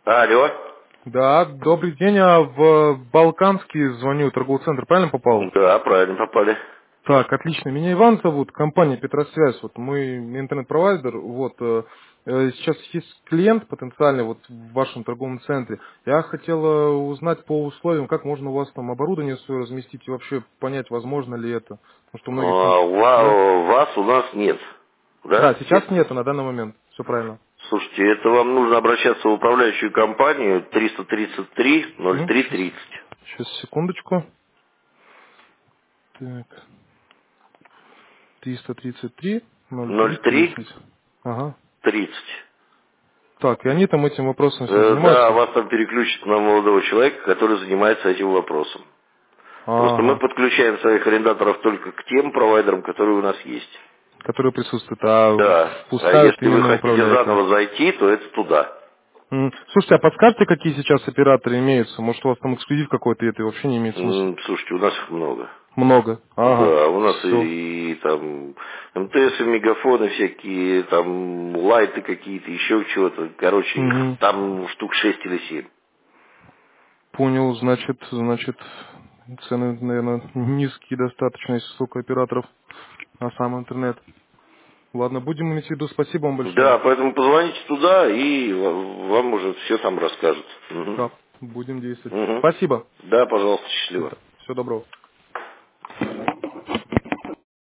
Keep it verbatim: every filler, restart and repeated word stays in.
Алло. Да, добрый день, я в Балканский звоню, торговый центр, правильно попал? Да, правильно попали. Так, отлично, меня Иван зовут, компания Петросвязь, вот мы интернет-провайдер, вот, э, э, сейчас есть клиент потенциальный вот в вашем торговом центре, я хотел э, узнать по условиям, как можно у вас там оборудование свое разместить и вообще понять, возможно ли это, потому что у многих там, А, да? ва- вас у нас нет. Да, Да? сейчас Нет. нету на данный момент, все правильно. Слушайте, это вам нужно обращаться в управляющую компанию триста тридцать три ноль Угу. три Сейчас, тридцать. сейчас, секундочку. Так, триста тридцать три ноль три ноль три тридцать. Ага. тридцать. Так, и они там этим вопросом всем Э, да, занимаются? вас там переключат на молодого человека, который занимается этим вопросом. Просто мы Ага. подключаем своих арендаторов только к тем провайдерам, которые у нас есть. Которые присутствуют, а Да. А впускают если вы именно хотите управляющие. заново зайти, то это туда. М. Слушайте, а подскажете, какие сейчас операторы имеются? Может, у вас там эксклюзив какой-то, и это вообще не имеет смысла? М, Слушайте, у нас их много. Много. Ага. Да, у нас Все. и, и там МТС, и мегафоны всякие, там лайты какие-то, еще чего-то. Короче, их Угу. там штук шесть или семь. Понял, значит, значит, цены, наверное, низкие достаточно, если столько операторов на сам интернет. Ладно, будем иметь в виду. Спасибо вам большое. Да, поэтому позвоните туда, и ва- вам уже все там расскажут. Мгм. Да, будем действовать. Мгм. Спасибо. Да, пожалуйста, счастливо. Всего доброго.